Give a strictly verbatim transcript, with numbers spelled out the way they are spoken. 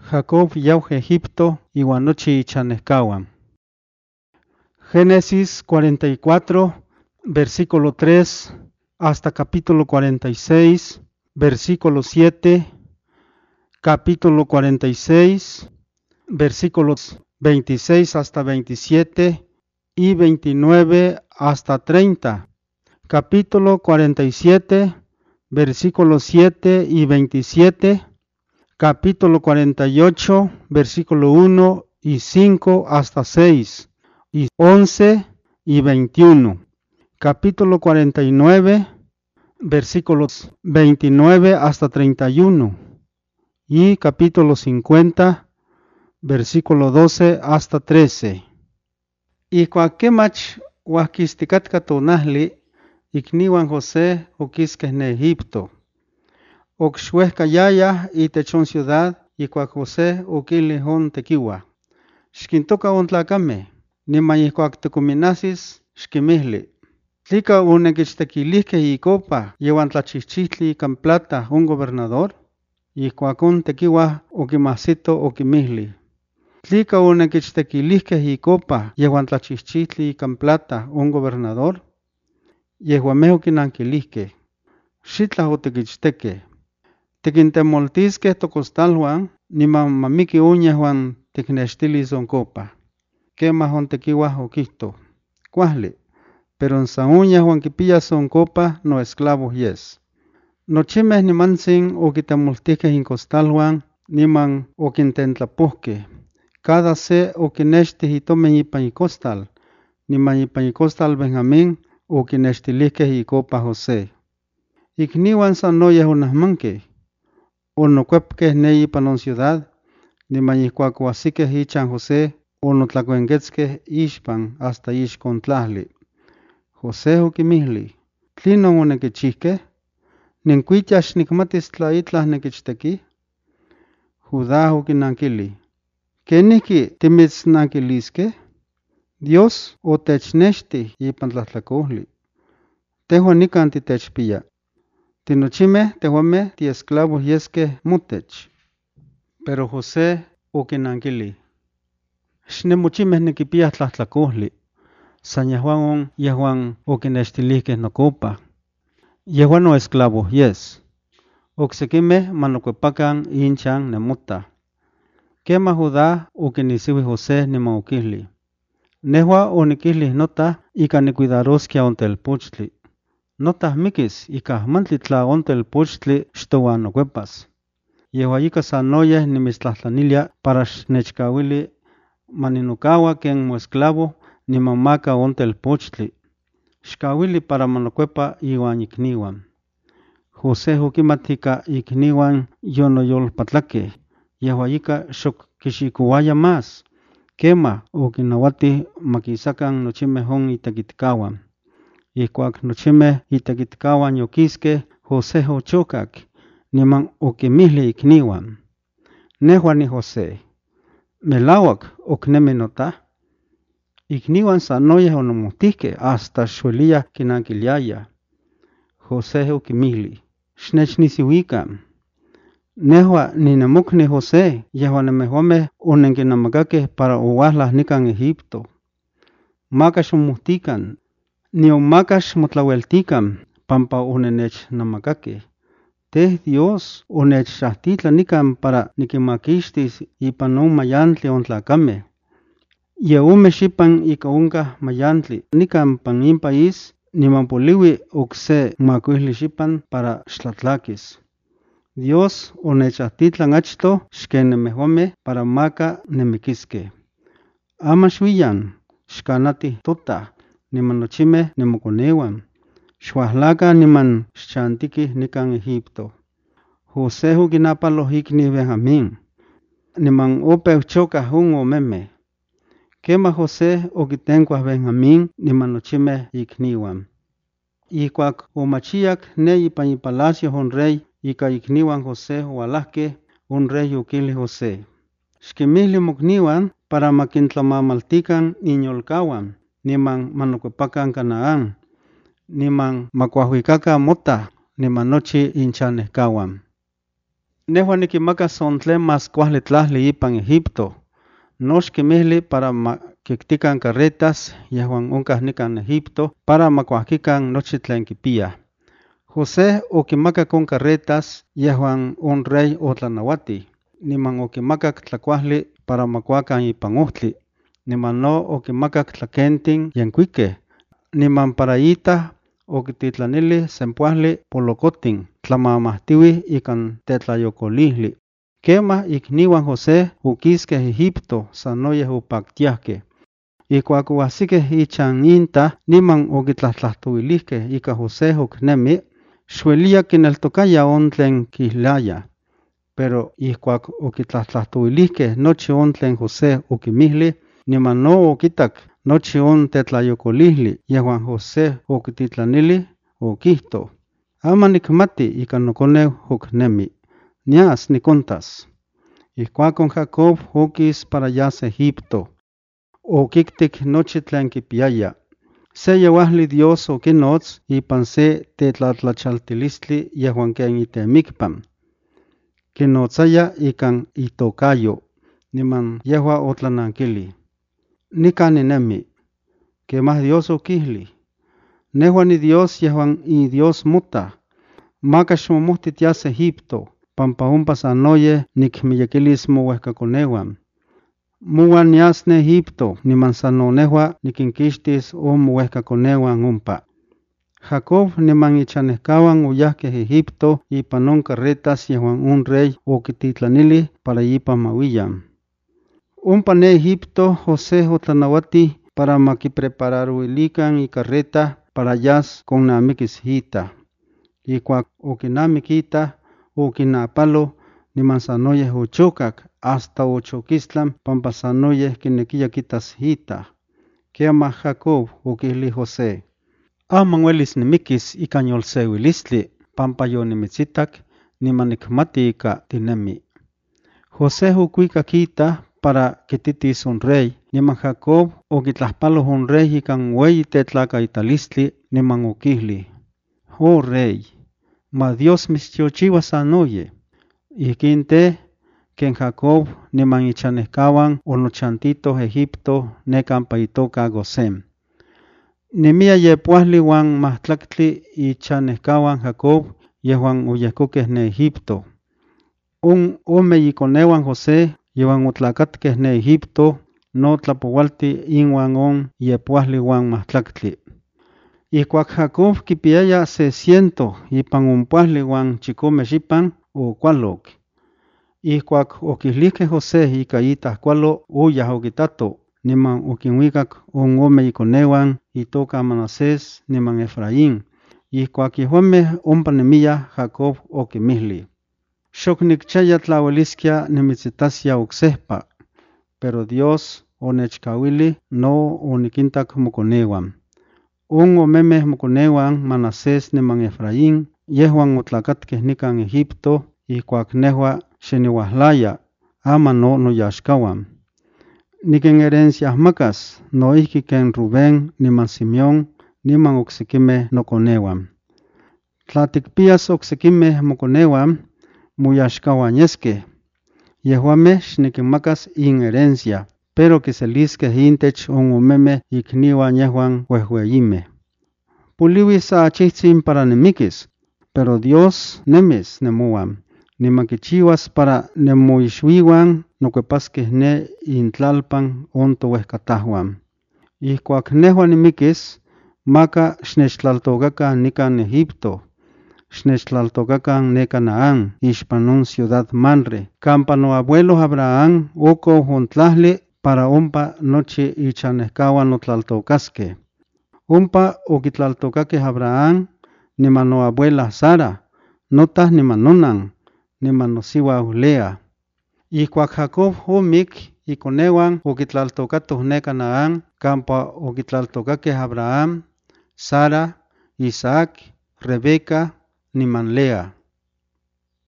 Jacob yau Egipto iwan nochi ichanehkawan. Génesis cuarenta y cuatro, versículo tres, hasta capítulo cuarenta y seis, versículo siete, capítulo cuarenta y seis, versículos veintiséis hasta veintisiete y veintinueve hasta treinta. Capítulo cuarenta y siete, versículos siete y veintisiete. Capítulo cuarenta y ocho, versículo uno y cinco hasta seis, y once y veintiuno. Capítulo cuarenta y nueve, versículos veintinueve hasta treinta y uno. Y capítulo cincuenta, versículo doce hasta trece. Y cuaquemach huasquistikatka tonahli, ikniwan José oquisque en Egipto. Oxhuescayaya y techon ciudad, y cuac José oquili hon tequiwa. Xquintoca on tlacame, niman ihcuac tecuminasis, xquimihli. Tlica unequichtequilihque y copa, yehuan tlachichitli can plata un gobernador, y cuacon tequiwa oquimahsito oquimihli. Tlica unequichtequilihque y copa, yehuan tlachichitli can plata un gobernador, yehuameh oquinanquilihque. Xitla otequichteque. Tequintemoltisque tocostalhuan, niman mamiki uñehuan ticnextilis on copa. Quema on tequiwa oquihto. Cuahli, pero en san uñehuan quipillas on copa no esclavos yes. Nochimeh nimantzin oquitemoltisque in costalhuan, niman oquintentlapuhque. Cada se oquinexti itomen ipan icostal, niman ipan icostal Benjamín oquinextilihque icopa José. Icniwan sanoyeh onahmanque. Onocuepque ne ipan on ciudad, niman ihcuac oahsiqueh ichan José, onotlacuenquetzqueh ixpan hasta ixcon tlahli. José oquimihli, ¿tlinon onequichihqueh? ¿Nincuitas nicmatis tla itlah nequichteki? Judá oquinanquili, ¿queniqui timitznanquilisqueh? Dios otechnexti ipan tlahtlacohli. Tehuan nican titechpia. Tinochimeh tehuameh tiesclavos yesque motech. Pero José oquinanquili, xnemochimeh niquipiah tlahtlacohli, san yehuan on yehuan oquinextilihqueh nocopa. Yehuan no esclavos yes. Ocsequimeh manocuepacan inchan nemota. Quema Judá oquinisiui José niman oquihli, nehua oniquihli nota ica nicuidarosquia on telpochtli. Notah miquis ica mantli tla on telpochtli xtoan nocuepas. Yehua ica sanoyeh nimistlahtlanilia para xnechcauili maninocaua ken moesclavo niman maca on telpochtli. Xcauili para manocuepa iuan icniuan. José oquimat ica icniuan yonoyolpatlaqueh, yehua ica xoc quixicouaya más. Quema oquinauati maquisacan nochimeh on itequitcahuan. Ihcuac nochimeh itequitcahuan yoquisque, José ochocac, niman oquimihli icniuan. Nehua ni José, melauac ocnemi nota. Icniuan sanoyeh onomohtihque hasta xuelia quinanquiliaya. José oquimihli, xnechnisiuican. Nehua ninemocni José, yehua nemehuameh onenquinamacaqueh para ouahlah nican Egipto. Macax omohtican, nion macax motlaueltican, pampa onenechnamacaqueh. Teh Dios onechxahtitla nican para niquimaquixtis ipan on mayantli on tlacameh. Ye ome xipan ica onca mayantli nican pan in país, niman poliui ocse macuihli xipan para xtlatlaquis. Dios onechahitlan achto xquen nemehuameh para maca nemiquisque. Ama xuiyan, xcanatih tota, niman nochimeh nemoconeuan. Xuahlaca niman xchantiquih nican Egipto. José oquinapaloh icniu Benjamín, niman opeu chocah on omemeh. Quema José oquitencuah Benjamín niman nochimeh icniuan. Ihcuac omachiac ne ipan ipalacio on rey ica icniuan José oalahqueh, on rey oquili José, xquimihli mocniuan para maquintlamamaltican inyolcauan, niman manocuepacan Canaán, niman macuahuicaca mota, niman nochi inchanehcahuan. Nehuan nikimaka son tlen mas kuajli tlajli ipan Egipto. Nox kimihli para ma kiktikan carretas yehuan onkah nikan Egipto para makuajkikan nochi tlen kipiyah. José okimakak on carretas yehuan on rey otlanawati, niman okimakak tlakuajli para makuakan ipan ohtli, niman no okimakak tlakentin yenkuikeh, niman para itah okititlanili sempuajli polokotin tlamamahtiuih ikan tetlayokolihli. Kemah ikniuan José okiskeh Egipto sanoyeh opaktiahkeh. Ikuak oahsikeh ichan intah niman okitlahtlahtouilihkeh ika José oknemi, xuelia kineltokaya on tlen kihlaya. Pero ikuak okitlahtlahtouilihkeh nochi on tlen José okimihli, niman no okitak nochi on tetlayokolihli yehuan José okititlanili, okihto: Ama nikmati ika nokoneu oknemi, nias nikontas. Ikuakon Jacob okis para yas Egipto. Okiktik nochi tlen kipiyaya. Se yeuajli Dios okinots ipan se tetlatlachaltilistli yehuan ken itemikpan. Kinotzaya ikan itokayo, niman yehua otlanankili: Nikan ninemi. Kemah Dios okihli: Nehua ni Dios yehuan iDios mota. Maka ximomohtitias Egipto, pampa ompa sanoyeh nikmiyekilis mouehkakoneuan. Mouan nias ne Egipto, niman sano nehua nikinkixtis on mouehkakoneuan ompa. Jacob niman ichanehkawan oyahkeh Egipto ipan on carretas yehuan on rey okititlanili para ipan mauiyan. Ompa ne Egipto José otlanawati para makiprepararuilikan icarreta para yas konnamikis itah. Ikuak okinamik itah, okinapalo, niman sanoyeh ochokak hasta ochokistlan pampa sanoyeh kinekiya kitas itah. Kemah Jacob okihli José: Aman uelis nimikis ikan yolseuilistli, pampa yonimitsitak, niman nikmati ika tinemi. José okuikak itah para kititis on rey, niman Jacob okitlahpaloh on rey ikan ueyi tetlakaitalistli, niman okihli: Oh rey, ma Dios mitztiochiua sanoye. Ihkin teh, ken Jacob niman ichanehkawan onochantitoh Egipto ne kampa itoka Gosén. Nemiya yepuajli uan mahtlaktli ichanehkawan Jacob yehuan oyehkokeh ne Egipto. On ome ikoneuan José yehuan otlakatkeh ne Egipto no tlapoualti inuan on yepuajli uan mahtlaktli. Ikuak Jacob kipiyaya se ciento ipan ompuajli uan chikome xipan, okualok. Ikuak okihlihkeh José ika itah kualo, oyah okitato, niman okinhuikak on ome ikoneuan itoka Manasés niman Efraín. Ikuak yehuameh ompa nemiyah, Jacob okimihli: Xok nikchiaya tlaueliskia nimitsitasya oksehpa, pero Dios onechkauili no onikintak mokoneuan. On omemeh mokoneuan Manasés niman Efraín yehuan otlakatkeh nikan Egipto ikuak nehua xeniuahlaya, ama no noyaxkawan. Nikinherenciahmakas noihki ken Rubén niman Simeón niman oksekimeh nokoneuan. Tla tikpiyas oksekimeh mokoneuan, moyaxkawan yeskeh. Yehuameh xnikinmakas inherencia, pero kiseliskeh intech on omemeh ikniuan yehuan uehueyimeh. Poliuis sa achihtsin para nimikis, pero Dios nemis nemouan, niman kichiuas para nemoixuiuan nokuepaskeh ne intlalpan on touehkatahuan. Ikuak nehua nimikis, maka xnechtlaltokakan nikan Egipto, xnechtlaltokakan ne Canaán ixpan on ciudad Manre, kampa noabuelo Abraham okou on tlahli para ompa nochi ichanehkawan notlaltokaskeh. Ompa okitlaltokakeh Abraham, niman noabuela Sara, notah niman nonan, niman nosiuau Lea. Ikuak Jacob omik, ikoneuan okitlaltokatoh ne Canaán, kampa okitlaltokakeh Abraham, Sara, Isaac, Rebeca, niman Lea.